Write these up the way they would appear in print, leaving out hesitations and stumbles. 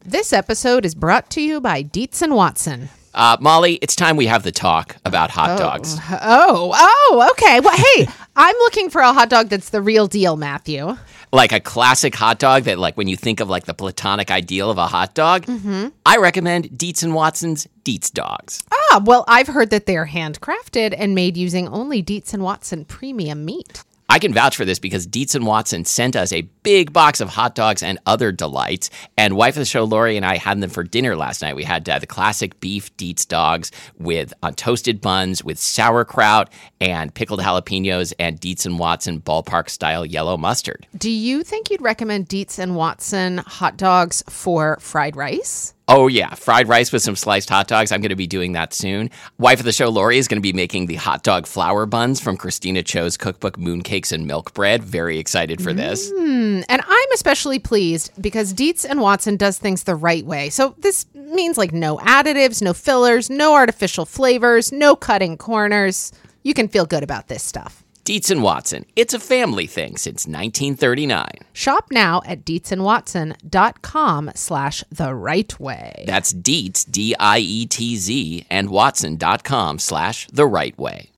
This episode is brought to you by Dietz and Watson. Molly, it's time we have the talk about hot dogs. Oh, okay. Well, hey, I'm looking for a hot dog that's the real deal, Matthew. Like a classic hot dog that, like, when you think of, like, the platonic ideal of a hot dog, I recommend Dietz and Watson's Dietz Dogs. Well, I've heard that they're handcrafted and made using only Dietz and Watson premium meat. I can vouch for this because Dietz and Watson sent us a big box of hot dogs and other delights. And wife of the show, Lori, and I had them for dinner last night. We had the classic beef Dietz dogs with toasted buns with sauerkraut and pickled jalapenos and Dietz and Watson ballpark-style yellow mustard. Do you think you'd recommend Dietz and Watson hot dogs for fried rice? Oh, yeah. Fried rice with some sliced hot dogs. I'm going to be doing that soon. Wife of the show, Lori, is going to be making the hot dog flour buns from Christina Cho's cookbook, Mooncakes and Milk Bread. Very excited for this. And I'm especially pleased because Dietz and Watson does things the right way. So this means like no additives, no fillers, no artificial flavors, no cutting corners. You can feel good about this stuff. Dietz and Watson. It's a family thing since 1939. Shop now at dietzandwatson.com/the right way. That's Dietz, D-I-E-T-Z, and Watson.com/the right way.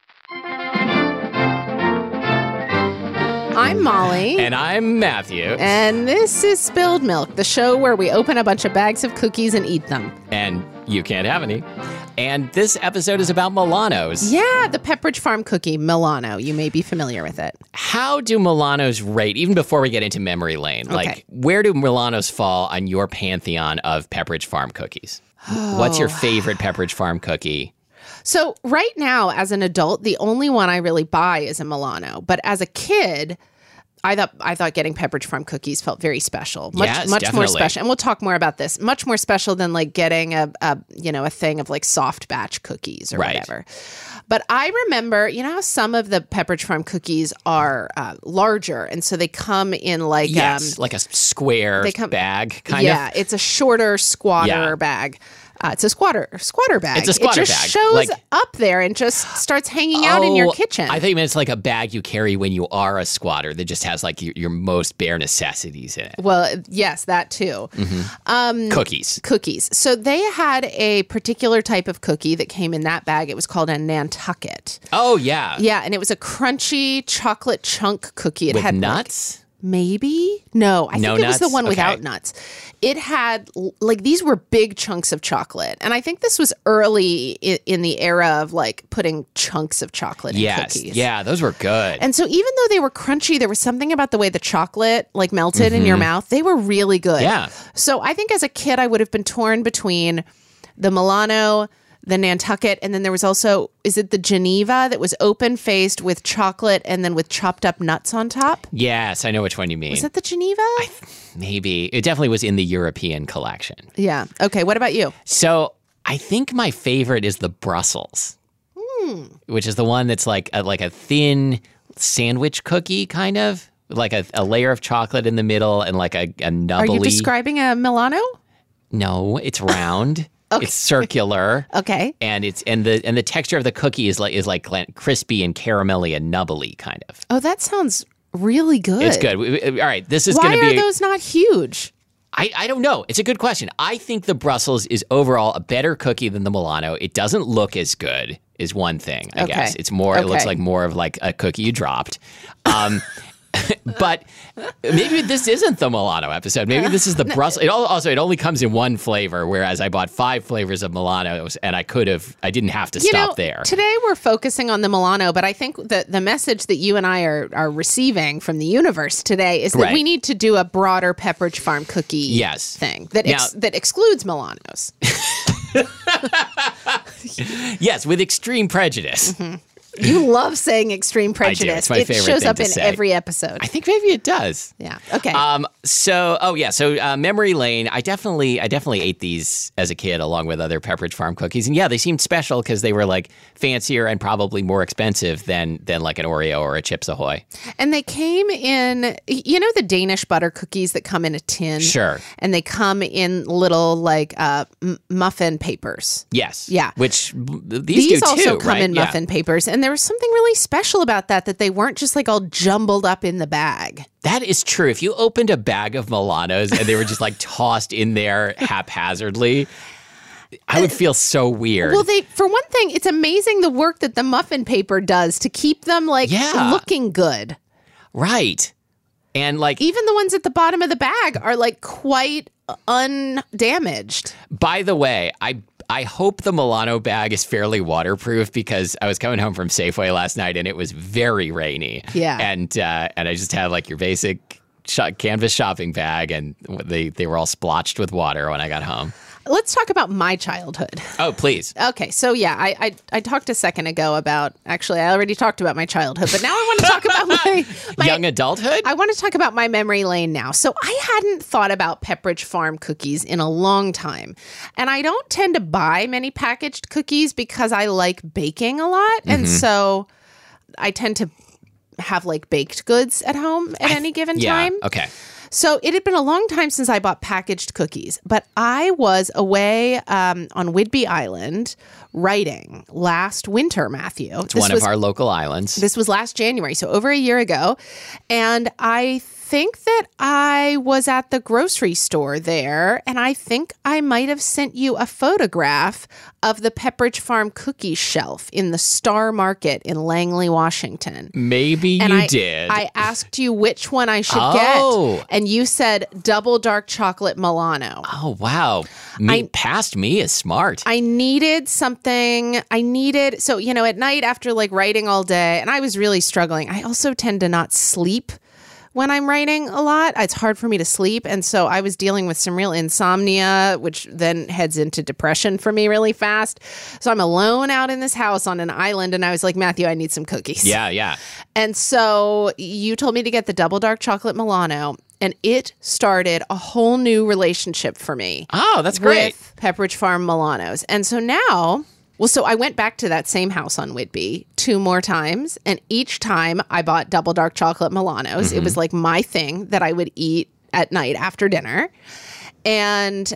I'm Molly. And I'm Matthew. And this is Spilled Milk, the show where we open a bunch of bags of cookies and eat them. And you can't have any. And this episode is about Milanos. Yeah, the Pepperidge Farm cookie, Milano. You may be familiar with it. How do Milanos rate, even before we get into memory lane? Okay. Like, where do Milanos fall on your pantheon of Pepperidge Farm cookies? What's your favorite Pepperidge Farm cookie? So right now, as an adult, the only one I really buy is a Milano. But as a kid, I thought getting Pepperidge Farm cookies felt very special. Much Definitely. more special. And we'll talk more about this. Much more special than like getting a thing of like soft batch cookies or whatever. But I remember, you know how some of the Pepperidge Farm cookies are larger, and so they come in like like a square bag, kind of. Yeah, it's a shorter squatter bag. It's a squatter bag. It's a squatter bag. It just bag. shows up there and just starts hanging out in your kitchen. I think it's like a bag you carry when you are a squatter that just has like your most bare necessities in it. Well, yes, that too. Cookies. So they had a particular type of cookie that came in that bag. It was called a Nantucket. Oh, yeah. Yeah, and it was a crunchy chocolate chunk cookie. It with had nuts? Maybe? No, I think it was the nuts? one without Okay. nuts. It had, like, these were big chunks of chocolate. And I think this was early in the era of, like, putting chunks of chocolate in cookies. Yeah, those were good. And so even though they were crunchy, there was something about the way the chocolate, like, melted in your mouth. They were really good. Yeah. So I think as a kid, I would have been torn between the Milano, the Nantucket, and then there was also, is it the Geneva that was open-faced with chocolate and then with chopped up nuts on top? Yes, I know which one you mean. Was that the Geneva? Maybe. It definitely was in the European collection. Yeah. Okay, what about you? So I think my favorite is the Brussels, which is the one that's like a thin sandwich cookie, kind of. Like a layer of chocolate in the middle and like a nubbly. Are you describing a Milano? No, it's round. Okay. It's circular. Okay. And the texture of the cookie is like crispy and caramelly and nubbly, kind of. Oh, that sounds really good. It's good. All right, this is going to be. Why are those not huge? I don't know. It's a good question. I think the Brussels is overall a better cookie than the Milano. It doesn't look as good, is one thing, I guess. It's more. It looks like more of like a cookie you dropped. But maybe this isn't the Milano episode. Maybe this is the Brussels. It only comes in one flavor, whereas I bought 5 flavors of Milanos, and I didn't have to stop there. Today we're focusing on the Milano, but I think that the message that you and I are receiving from the universe today is that we need to do a broader Pepperidge Farm cookie thing that excludes Milanos. Yes, with extreme prejudice. You love saying extreme prejudice. I do. It's my favorite shows thing up to in say. every episode. I think maybe it does. Yeah. Okay. So memory lane. I definitely ate these as a kid along with other Pepperidge Farm cookies, and yeah, they seemed special because they were like fancier and probably more expensive than like an Oreo or a Chips Ahoy. And they came in, you know, the Danish butter cookies that come in a tin. Sure. And they come in little like muffin papers. Yes. Yeah. Which these do also too, come right? in muffin papers, and there was something really special about that they weren't just like all jumbled up in the bag. That is true. If you opened a bag of Milanos and they were just like tossed in there haphazardly, I would feel so weird. Well, for one thing, it's amazing the work that the muffin paper does to keep them looking good. Right. And like even the ones at the bottom of the bag are like quite undamaged. By the way, I hope the Milano bag is fairly waterproof because I was coming home from Safeway last night and it was very rainy. Yeah. And I just had like your basic canvas shopping bag and they were all splotched with water when I got home. Let's talk about my childhood. Oh, please. Okay, so yeah, I talked a second ago about, actually, I already talked about my childhood, but now I want to talk about my young adulthood? I want to talk about my memory lane now. So I hadn't thought about Pepperidge Farm cookies in a long time. And I don't tend to buy many packaged cookies because I like baking a lot. And so I tend to have like baked goods at home at any given time. Okay. So it had been a long time since I bought packaged cookies, but I was away on Whidbey Island writing last winter, Matthew. It's one of our local islands. This was last January, so over a year ago. And I think that I was at the grocery store there, and I think I might have sent you a photograph of the Pepperidge Farm cookie shelf in the Star Market in Langley, Washington. Maybe you did. I asked you which one I should get, and you said double dark chocolate Milano. Oh, wow. Past me is smart. I needed something. So, at night after like writing all day, and I was really struggling. I also tend to not sleep when I'm writing a lot. It's hard for me to sleep. And so I was dealing with some real insomnia, which then heads into depression for me really fast. So I'm alone out in this house on an island. And I was like, Matthew, I need some cookies. Yeah. And so you told me to get the double dark chocolate Milano. And it started a whole new relationship for me. Oh, that's great. With Pepperidge Farm Milanos. And so now... Well, so I went back to that same house on Whidbey 2 more times, and each time I bought double dark chocolate Milanos. It was like my thing that I would eat at night after dinner. And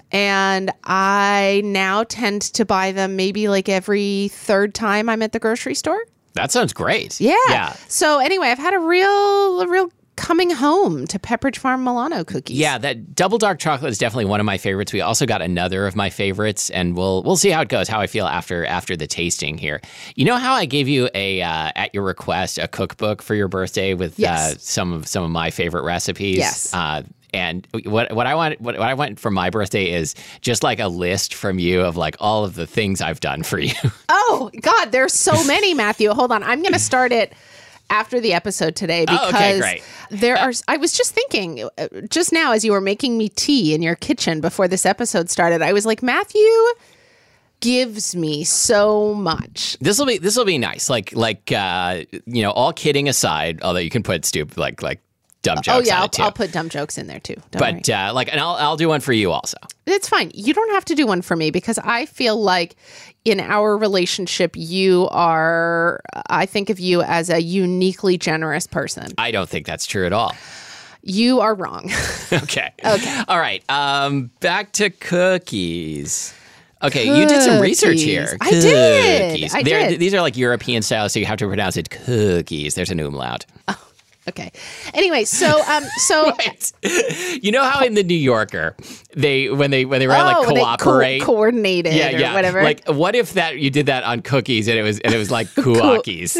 I now tend to buy them maybe like every 3rd time I'm at the grocery store. That sounds great. Yeah. So anyway, I've had a real coming home to Pepperidge Farm Milano cookies. Yeah, that double dark chocolate is definitely one of my favorites. We also got another of my favorites, and we'll see how it goes, how I feel after the tasting here. You know how I gave you at your request a cookbook for your birthday with some of my favorite recipes? Yes. And what I want for my birthday is just like a list from you of like all of the things I've done for you. Oh God, there's so many, Matthew. Hold on, I'm going to start it after the episode today because I was just thinking just now as you were making me tea in your kitchen before this episode started, I was like, Matthew gives me so much. This will be nice. Like all kidding aside, although you can put stupid like dumb jokes. Oh yeah, on it too. I'll put dumb jokes in there too. And I'll do one for you also. It's fine. You don't have to do one for me because I feel like in our relationship, I think of you as a uniquely generous person. I don't think that's true at all. You are wrong. Okay. All right. Back to cookies. Okay, you did some research here. I did. These are like European style, so you have to pronounce it cookies. There's an umlaut. Oh. Okay. Anyway, so right. You know how in the New Yorker when they write like cooperate, coordinated, or whatever. Like, what if you did that on cookies and it was like kuakis?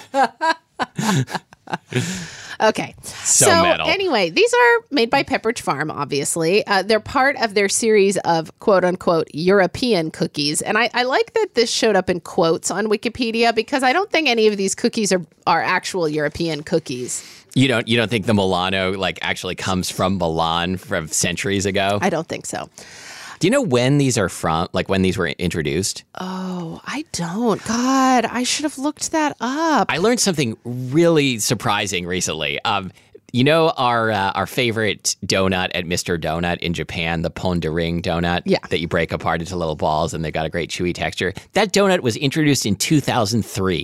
Okay. So metal. Anyway, these are made by Pepperidge Farm, obviously. They're part of their series of quote-unquote European cookies. And I like that this showed up in quotes on Wikipedia because I don't think any of these cookies are actual European cookies. You don't think the Milano like actually comes from Milan from centuries ago? I don't think so. Do you know when these are from, like when these were introduced? Oh, I don't. God, I should have looked that up. I learned something really surprising recently. You know our favorite donut at Mr. Donut in Japan, the Pondering donut that you break apart into little balls and they got a great chewy texture. That donut was introduced in 2003.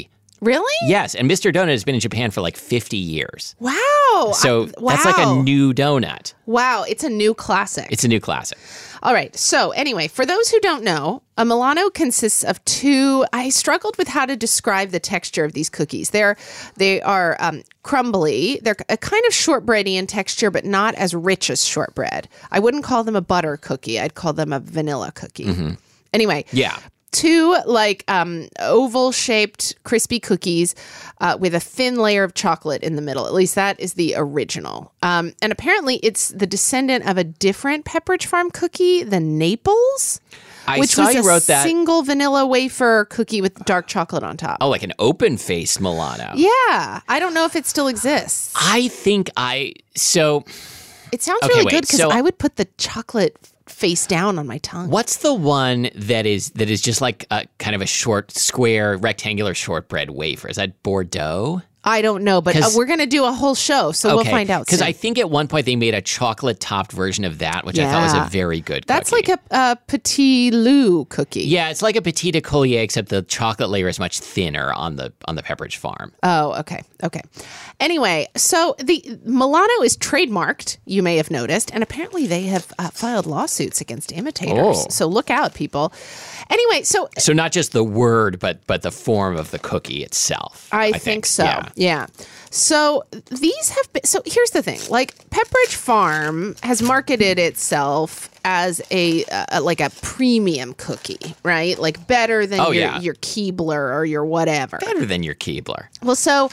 Really? Yes, and Mr. Donut has been in Japan for like 50 years. Wow. So that's like a new donut. Wow, it's a new classic. It's a new classic. All right. So anyway, for those who don't know, a Milano consists of two. I struggled with how to describe the texture of these cookies. They are crumbly. They're a kind of shortbready in texture, but not as rich as shortbread. I wouldn't call them a butter cookie. I'd call them a vanilla cookie. Mm-hmm. Anyway. Yeah. Two like oval-shaped crispy cookies with a thin layer of chocolate in the middle. At least that is the original. And apparently it's the descendant of a different Pepperidge Farm cookie, the Naples, which was a single vanilla wafer cookie with dark chocolate on top. Oh, like an open-faced Milano. Yeah. I don't know if it still exists. I think It sounds really good because I would put the chocolate face down on my tongue. What's the one that is just like a kind of a short, square, rectangular shortbread wafer? Is that Bordeaux? I don't know, but we're going to do a whole show, so we'll find out soon. Because I think at one point they made a chocolate-topped version of that, which I thought was a very good cookie. That's like a Petit Lou cookie. Yeah, it's like a Petit de Collier, except the chocolate layer is much thinner on the Pepperidge Farm. Oh, okay. Anyway, so the Milano is trademarked, you may have noticed, and apparently they have filed lawsuits against imitators. Oh. So look out, people. Anyway, so not just the word, but the form of the cookie itself. I think so. Yeah. So these have been. So here's the thing: like Pepperidge Farm has marketed itself as a premium cookie, right? Like better than your Keebler or your whatever. Better than your Keebler. Well, so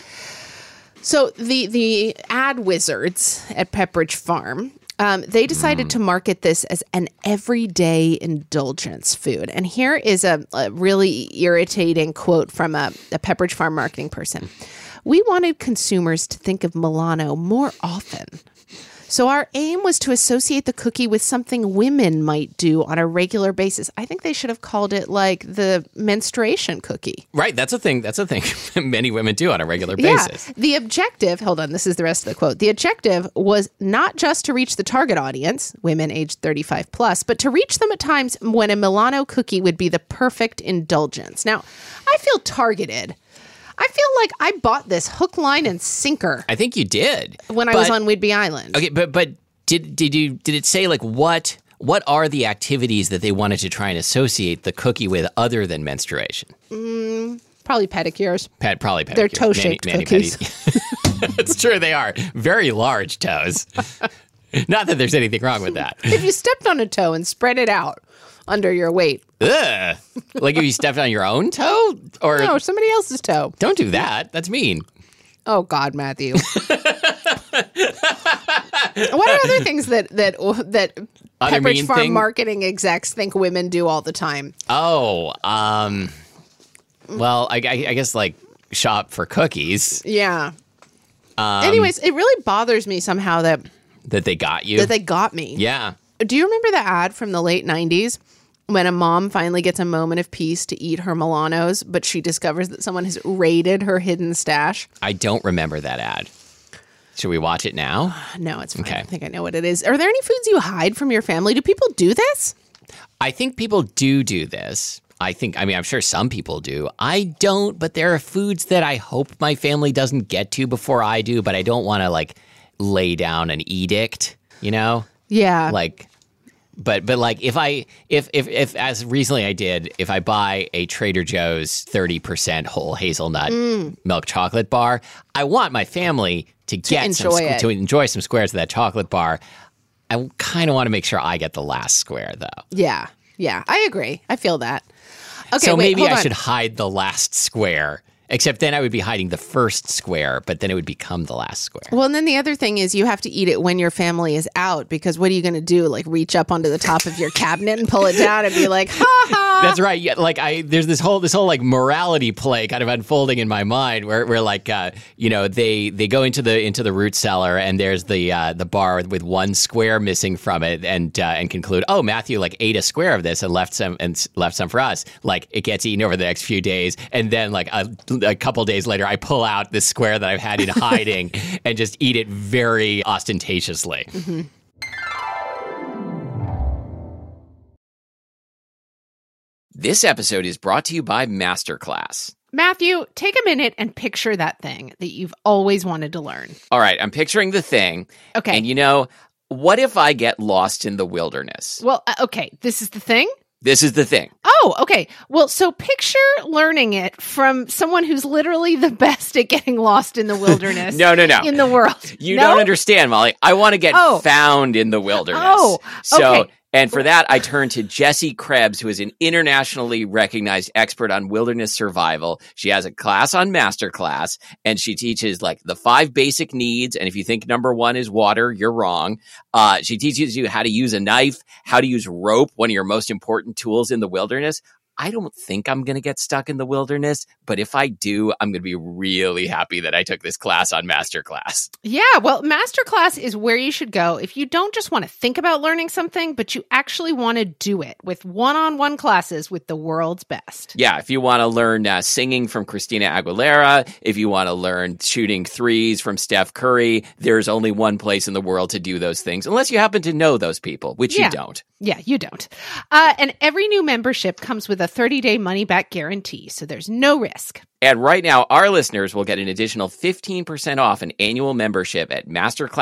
the ad wizards at Pepperidge Farm. They decided to market this as an everyday indulgence food. And here is a really irritating quote from a Pepperidge Farm marketing person. We wanted consumers to think of Milano more often. So our aim was to associate the cookie with something women might do on a regular basis. I think they should have called it like the menstruation cookie. Right. That's a thing many women do on a regular basis. Yeah. The objective, hold on, this is the rest of the quote. The objective was not just to reach the target audience, women aged 35 plus, but to reach them at times when a Milano cookie would be the perfect indulgence. Now, I feel targeted. I feel like I bought this hook, line, and sinker. I think you did when I was on Whidbey Island. Okay, but did it say like what are the activities that they wanted to try and associate the cookie with other than menstruation? Probably pedicures. Probably pedicures. They're toe-shaped cookies. It's true, they are very large toes. Not that there's anything wrong with that. If you stepped on a toe and spread it out under your weight. Ugh. Like if you stepped on your own toe? Or no, somebody else's toe. Don't do that. That's mean. Oh, God, Matthew. What are other things that Pepperidge Farm marketing execs think women do all the time? Oh, well, I guess like shop for cookies. Yeah. Anyways, it really bothers me somehow that they got you. That they got me. Yeah. Do you remember the ad from the late 90s? When a mom finally gets a moment of peace to eat her Milanos, but she discovers that someone has raided her hidden stash. I don't remember that ad. Should we watch it now? No, it's fine. Okay. I think I know what it is. Are there any foods you hide from your family? Do people do this? I think people do this. I'm sure some people do. I don't, but there are foods that I hope my family doesn't get to before I do, but I don't want to like lay down an edict, you know? Yeah. Like... But like if as recently I did, if I buy a Trader Joe's 30% whole hazelnut milk chocolate bar, I want my family to enjoy some squares of that chocolate bar. I kind of want to make sure I get the last square though. Yeah, I agree. I feel that. Okay, so maybe I should hide the last square. Except then I would be hiding the first square, but then it would become the last square. Well, and then the other thing is you have to eat it when your family is out, because what are you going to do? Like reach up onto the top of your cabinet and pull it down and be like, ha ha. That's right. Yeah, like there's this whole like morality play kind of unfolding in my mind where like they go into the root cellar and there's the bar with one square missing from it and conclude, oh, Matthew like ate a square of this and left some for us. Like it gets eaten over the next few days, and then like a couple days later, I pull out this square that I've had in hiding and just eat it very ostentatiously. Mm-hmm. This episode is brought to you by Masterclass. Matthew, take a minute and picture that thing that you've always wanted to learn. All right, I'm picturing the thing. Okay. And what if I get lost in the wilderness? Well, okay, this is the thing? This is the thing. Oh, okay. Well, so picture learning it from someone who's literally the best at getting lost in the wilderness No. in the world. You don't understand, Molly. I want to get found in the wilderness. Okay. And for that, I turn to Jessie Krebs, who is an internationally recognized expert on wilderness survival. She has a class on Masterclass, and she teaches like the 5 basic needs. And if you think number 1 is water, you're wrong. She teaches you how to use a knife, how to use rope, one of your most important tools in the wilderness. I don't think I'm going to get stuck in the wilderness, but if I do, I'm going to be really happy that I took this class on Masterclass. Yeah, well, Masterclass is where you should go if you don't just want to think about learning something, but you actually want to do it with one-on-one classes with the world's best. Yeah, if you want to learn singing from Christina Aguilera, if you want to learn shooting threes from Steph Curry, there's only one place in the world to do those things, unless you happen to know those people, which you don't. Yeah, you don't. And every new membership comes with a 30-day money-back guarantee, so there's no risk. And right now, our listeners will get an additional 15% off an annual membership at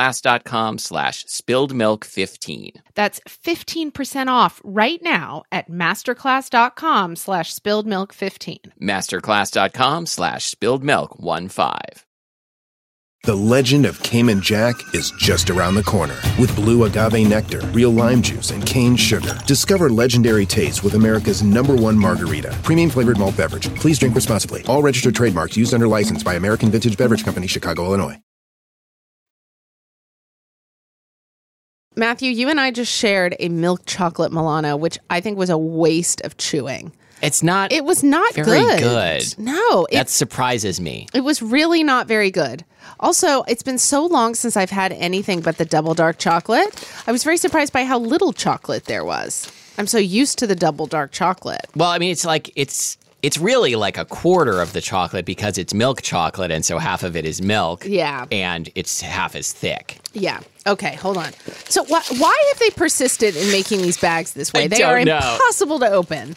masterclass.com/spilledmilk15. That's 15% off right now at masterclass.com/spilledmilk15. Masterclass.com/spilledmilk15. The legend of Cayman Jack is just around the corner. With blue agave nectar, real lime juice, and cane sugar. Discover legendary taste with America's #1 margarita. Premium flavored malt beverage. Please drink responsibly. All registered trademarks used under license by American Vintage Beverage Company, Chicago, Illinois. Matthew, you and I just shared a milk chocolate Milano, which I think was a waste of chewing. It was not very good. No. That surprises me. It was really not very good. Also, it's been so long since I've had anything but the double dark chocolate. I was very surprised by how little chocolate there was. I'm so used to the double dark chocolate. Well, I mean, it's really like a quarter of the chocolate because it's milk chocolate, and so half of it is milk. Yeah. And it's half as thick. Yeah. Okay, hold on. So why have they persisted in making these bags this way? They are impossible to open.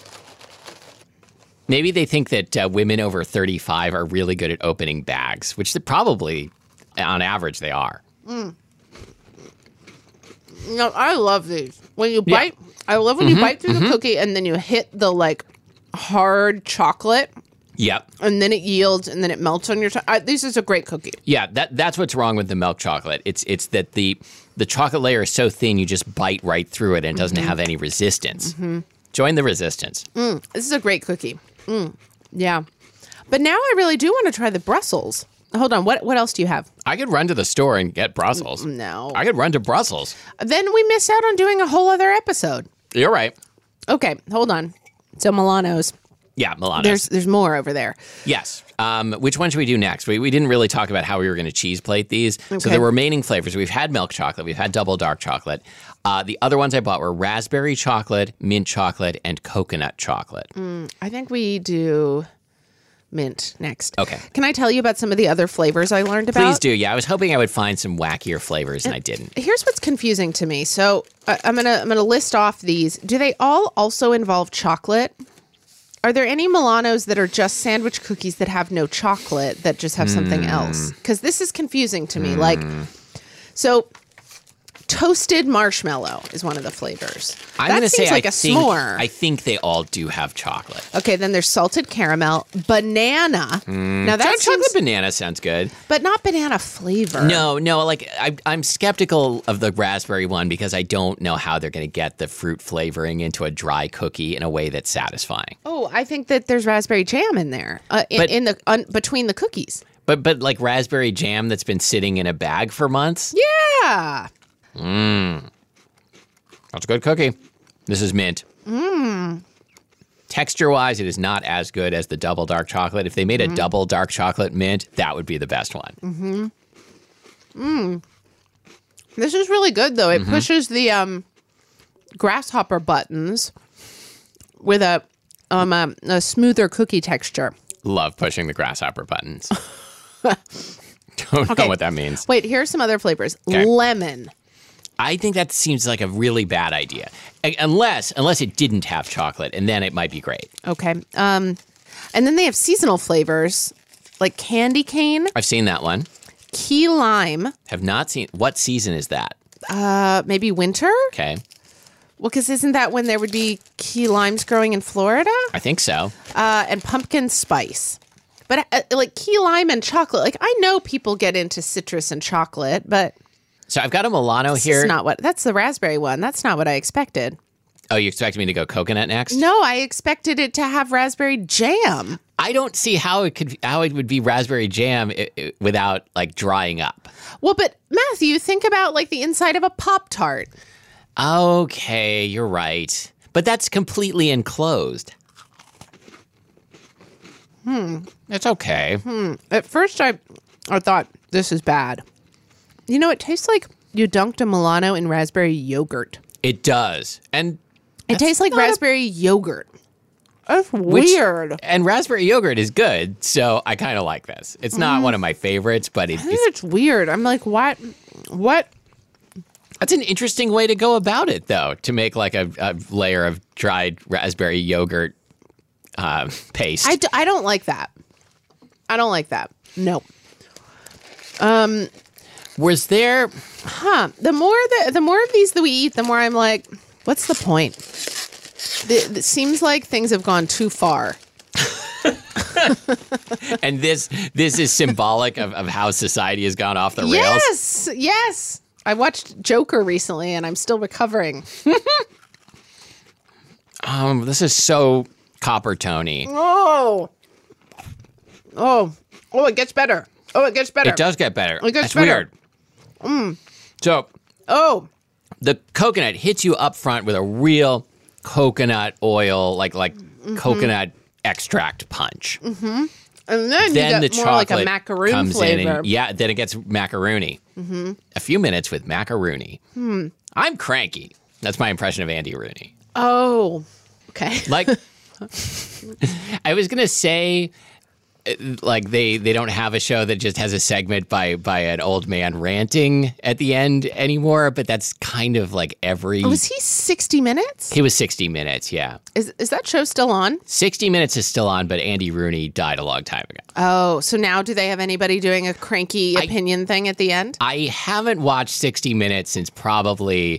Maybe they think that women over 35 are really good at opening bags, which they probably, on average, they are. No, I love these. When you bite, I love when you bite through the cookie and then you hit the like hard chocolate. Yep. And then it yields and then it melts on your tongue. This is a great cookie. Yeah, that's what's wrong with the milk chocolate. It's that the chocolate layer is so thin you just bite right through it and it doesn't have any resistance. Join the resistance. This is a great cookie. Yeah. But now I really do want to try the Brussels. Hold on. What else do you have? I could run to the store and get Brussels. No. I could run to Brussels. Then we miss out on doing a whole other episode. You're right. Okay. Hold on. So Milanos. Yeah, Milanos. There's more over there. Yes. Which one should we do next? We didn't really talk about how we were going to cheese plate these. Okay. So the remaining flavors, we've had milk chocolate, we've had double dark chocolate. The other ones I bought were raspberry chocolate, mint chocolate, and coconut chocolate. I think we do mint next. Okay. Can I tell you about some of the other flavors I learned about? Please do. Yeah, I was hoping I would find some wackier flavors, and I didn't. Here's what's confusing to me. So I'm gonna list off these. Do they all also involve chocolate? Are there any Milanos that are just sandwich cookies that have no chocolate that just have something else? Because this is confusing to me. So toasted marshmallow is one of the flavors. I'm going to say like a s'more. I think they all do have chocolate. Okay, then there's salted caramel, banana. Now that's chocolate banana sounds good, but not banana flavor. No. Like I'm skeptical of the raspberry one because I don't know how they're going to get the fruit flavoring into a dry cookie in a way that's satisfying. Oh, I think that there's raspberry jam in there, between the cookies. But like raspberry jam that's been sitting in a bag for months. Yeah. That's a good cookie. This is mint. Texture-wise, it is not as good as the double dark chocolate. If they made a double dark chocolate mint, that would be the best one. This is really good, though. It pushes the grasshopper buttons with a smoother cookie texture. Love pushing the grasshopper buttons. Don't know what that means. Wait, here's some other flavors. Okay. Lemon. I think that seems like a really bad idea. Unless it didn't have chocolate, and then it might be great. Okay. And then they have seasonal flavors like candy cane, I've seen that one. key lime, Have not seen. What season is that? maybe winter. Okay. Well, because isn't that when there would be key limes growing in Florida? I think so. And pumpkin spice. But like key lime and chocolate, like I know people get into citrus and chocolate, but So I've got a Milano it's here. not what, that's the raspberry one. That's not what I expected. Oh, you expected me to go coconut next? No, I expected it to have raspberry jam. I don't see how it would be raspberry jam without like drying up. Well, but Matthew, think about like the inside of a Pop-Tart. Okay, you're right. But that's completely enclosed. It's okay. At first, I thought this is bad. You know, it tastes like you dunked a Milano in raspberry yogurt. It does. And It tastes like raspberry yogurt. That's which- weird. And raspberry yogurt is good, so I kind of like this. It's not one of my favorites, but I think it's weird. I'm like, what? that's an interesting way to go about it, though, to make like a layer of dried raspberry yogurt paste. I don't like that. I don't like that. No. Was there... The more of these that we eat, the more I'm like, what's the point? It seems like things have gone too far. And this is symbolic of how society has gone off the rails? Yes. I watched Joker recently, and I'm still recovering. This is so Copper Tony. Oh, it gets better. It does get better. It gets That's better. weird. So the coconut hits you up front with a real coconut oil, like coconut extract punch. And then you Then the get more like a chocolate macaroon comes flavor. in, and then it gets macaroni. A few minutes with macaroni. I'm cranky. That's my impression of Andy Rooney. Oh, okay. Like, I was gonna say, like they don't have a show that just has a segment by an old man ranting at the end anymore, but that's kind of like every. Was he 60 Minutes? He was 60 Minutes, yeah. Is that show still on? 60 Minutes is still on, but Andy Rooney died a long time ago. Oh, so now do they have anybody doing a cranky opinion thing at the end? I haven't watched 60 Minutes since probably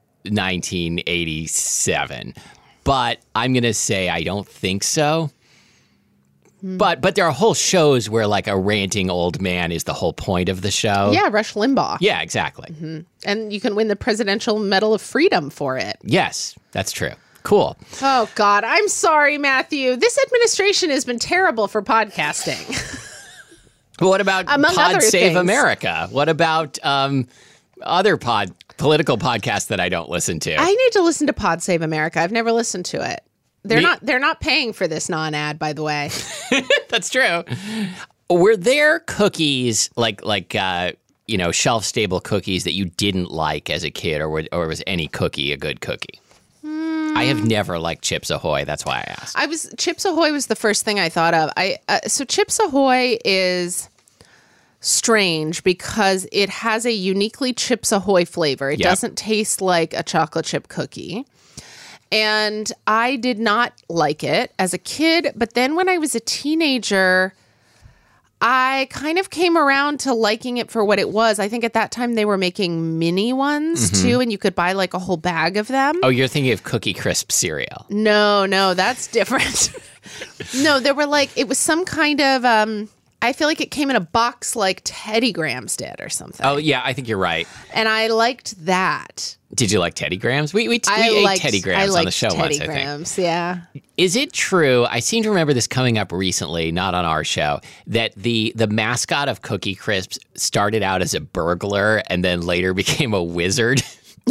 1987, but I'm going to say I don't think so. But there are whole shows where like a ranting old man is the whole point of the show. Yeah, Rush Limbaugh. Yeah, exactly. And you can win the Presidential Medal of Freedom for it. Yes, that's true. Cool. Oh, God. I'm sorry, Matthew. This administration has been terrible for podcasting. What about Among Pod other Save things. America? What about other political podcasts that I don't listen to? I need to listen to Pod Save America. I've never listened to it. They're not paying for this non-ad, by the way. That's true. Were there cookies like shelf stable cookies that you didn't like as a kid, or was any cookie a good cookie? I have never liked Chips Ahoy. That's why I asked. Chips Ahoy was the first thing I thought of. So Chips Ahoy is strange because it has a uniquely Chips Ahoy flavor. It doesn't taste like a chocolate chip cookie. And I did not like it as a kid. But then when I was a teenager, I kind of came around to liking it for what it was. I think at that time they were making mini ones too, and you could buy like a whole bag of them. Oh, you're thinking of Cookie Crisp cereal. No, that's different. No, there were like, it was some kind of, I feel like it came in a box like Teddy Grahams did or something. Oh, yeah, I think you're right. And I liked that. Did you like Teddy Grahams? We ate Teddy Grahams on the show once, I think. Teddy Grahams, yeah. Is it true, I seem to remember this coming up recently, not on our show, that the mascot of Cookie Crisps started out as a burglar and then later became a wizard?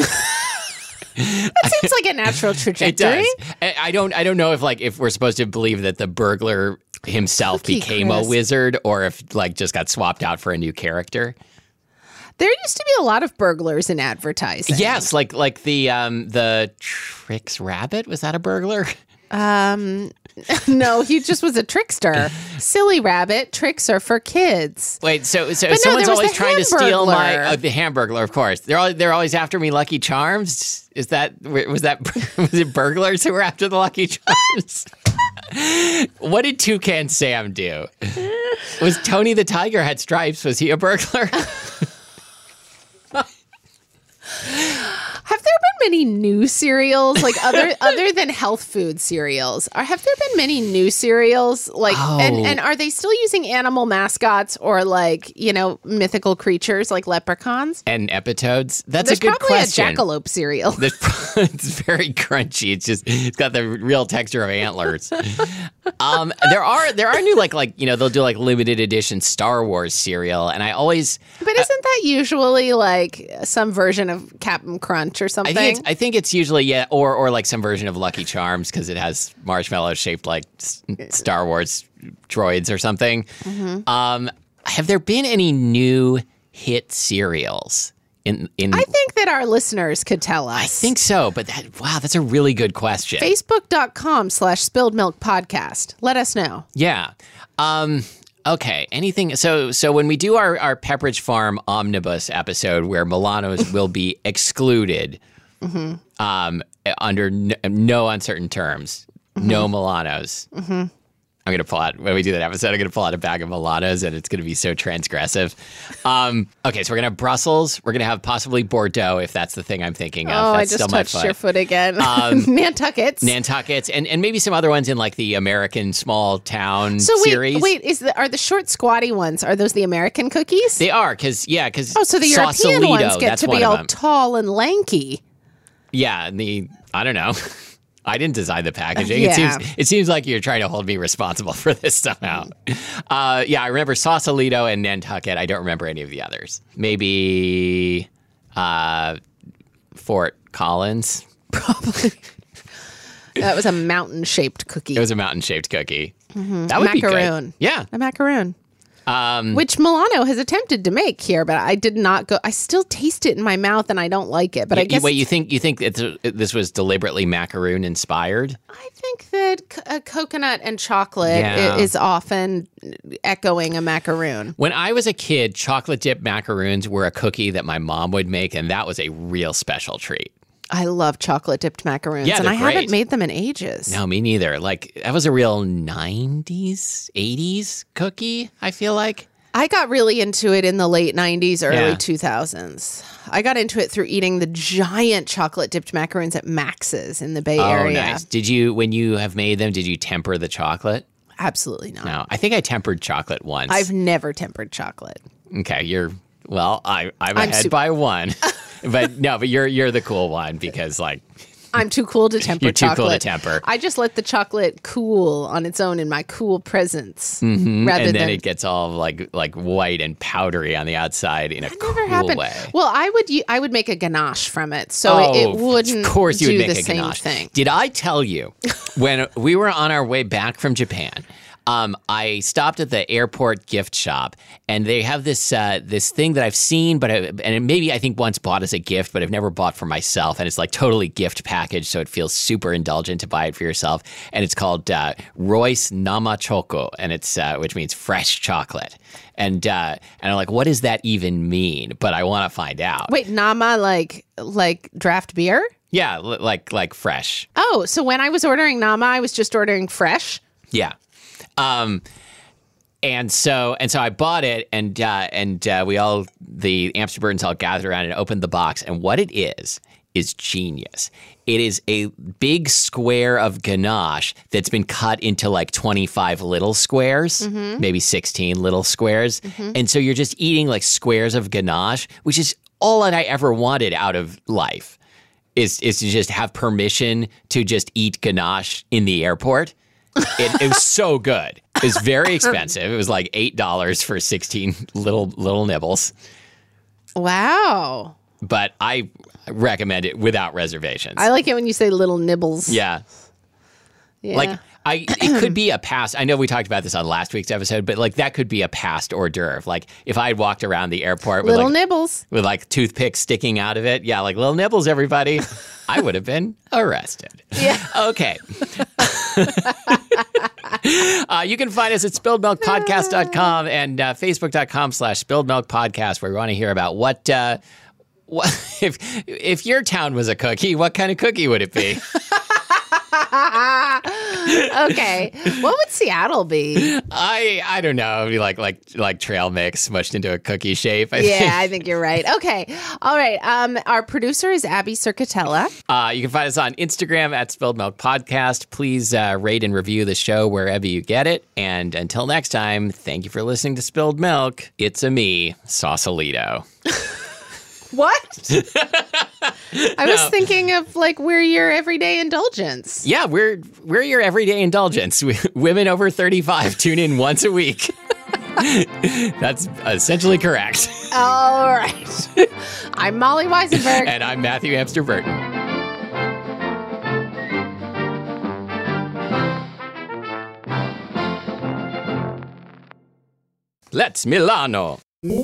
That seems like a natural trajectory. It does. I don't know if we're supposed to believe that the burglar himself Cookie became Crisp. a wizard, or if just got swapped out for a new character. There used to be a lot of burglars in advertising. Yes, like the Trix Rabbit, was that a burglar? No, he just was a trickster. Silly Rabbit, tricks are for kids. Wait, so no, someone's there was always the trying to steal Hamburglar. the Hamburglar, of course. They're always after me Lucky Charms. Was it burglars who were after the Lucky Charms? What did Toucan Sam do? Was Tony the Tiger had stripes? Was he a burglar? Have there been many new cereals, like other than health food cereals? Or have there been many new cereals, like, and are they still using animal mascots or like, you know, mythical creatures like leprechauns And epitodes? There's a good question. There's probably a jackalope cereal. It's very crunchy. It's got the real texture of antlers. There are new like you know, they'll do like limited edition Star Wars cereal, and I always. But isn't that usually like some version of Captain Crunch or something? I think it's usually or like some version of Lucky Charms because it has marshmallows shaped like Star Wars droids or something. Mm-hmm. Have there been any new hit cereals? I think that our listeners could tell us. I think so, but that's a really good question. Facebook.com/Spilled Milk Podcast. Let us know. Yeah. Okay. Anything? So when we do our Pepperidge Farm omnibus episode where Milanos will be excluded under no uncertain terms, no Milanos. Mm-hmm. I'm going to pull out, when we do that episode, I'm going to pull out a bag of Milanos, and it's going to be so transgressive. Okay, so we're going to have Brussels. We're going to have possibly Bordeaux, if that's the thing I'm thinking of. Oh, that's I just touched your foot again. Nantuckets, and maybe some other ones in like the American small town series. Wait, are the short squatty ones, are those the American cookies? They are, because so the European ones get to be all tall and lanky. Yeah, I don't know. I didn't design the packaging. Yeah. It seems like you're trying to hold me responsible for this somehow. I remember Sausalito and Nantucket. I don't remember any of the others. Maybe Fort Collins. Probably. That was a mountain-shaped cookie. It was a mountain-shaped cookie. Mm-hmm. That would be good. Yeah. A macaroon. Which Milano has attempted to make here, but I did not go. I still taste it in my mouth, and I don't like it. But I guess you think this was deliberately macaroon inspired? I think that coconut and chocolate is often echoing a macaroon. When I was a kid, chocolate dipped macaroons were a cookie that my mom would make, and that was a real special treat. I love chocolate dipped macaroons, and I haven't made them in ages. No, me neither. Like, that was a real 90s, 80s cookie, I feel like. I got really into it in the late 90s, early 2000s. I got into it through eating the giant chocolate dipped macaroons at Max's in the Bay Area. Oh, nice. When you have made them, did you temper the chocolate? Absolutely not. No, I think I tempered chocolate once. I've never tempered chocolate. Okay, I'm ahead by one. But you're the cool one because like I'm too cool to temper. You're too chocolate. cool to temper. I just let the chocolate cool on its own in my cool presence, and then it gets all like white and powdery on the outside in a cool way. Well, I would make a ganache from it, so it wouldn't. Of course, you would make the a same ganache. Thing. Did I tell you when we were on our way back from Japan? I stopped at the airport gift shop, and they have this thing that I've seen, and maybe I think once bought as a gift, but I've never bought for myself. And it's like totally gift packaged, so it feels super indulgent to buy it for yourself. And it's called Royce Nama Choco, and it's which means fresh chocolate. And I'm like, what does that even mean? But I want to find out. Wait, Nama like draft beer? Yeah, like fresh. Oh, so when I was ordering Nama, I was just ordering fresh? Yeah. And so I bought it, and we all, the Amsterburns all gathered around and opened the box. And what it is genius. It is a big square of ganache that's been cut into like 25 little squares, maybe 16 little squares. Mm-hmm. And so you're just eating like squares of ganache, which is all that I ever wanted out of life, is to just have permission to just eat ganache in the airport. It was so good. It was very expensive. It was like $8 for 16 little nibbles. Wow. But I recommend it without reservations. I like it when you say little nibbles. Yeah. Like it could be a past. I know we talked about this on last week's episode, but like that could be a past hors d'oeuvre. Like if I had walked around the airport with little nibbles with like toothpicks sticking out of it, like little nibbles, everybody, I would have been arrested. Yeah. Okay. You can find us at spilledmilkpodcast.com and facebook.com/spilledmilkpodcast, where we want to hear about what if your town was a cookie, what kind of cookie would it be? Okay. What would Seattle be? I don't know. It'd be like trail mix mushed into a cookie shape. I think you're right. Okay. All right. Our producer is Abby Circatella. You can find us on Instagram at Spilled Milk Podcast. Please rate and review the show wherever you get it. And until next time, thank you for listening to Spilled Milk. It's a me, Sausalito. What? I was thinking of we're your everyday indulgence. Yeah, we're your everyday indulgence. Women over 35 tune in once a week. That's essentially correct. All right. I'm Molly Weisenberg. And I'm Matthew Amster Burton. Let's Milano.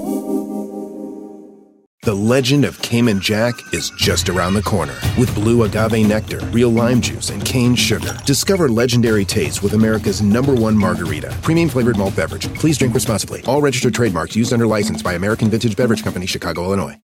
The legend of Cayman Jack is just around the corner. With blue agave nectar, real lime juice, and cane sugar. Discover legendary taste with America's #1 margarita. Premium flavored malt beverage. Please drink responsibly. All registered trademarks used under license by American Vintage Beverage Company, Chicago, Illinois.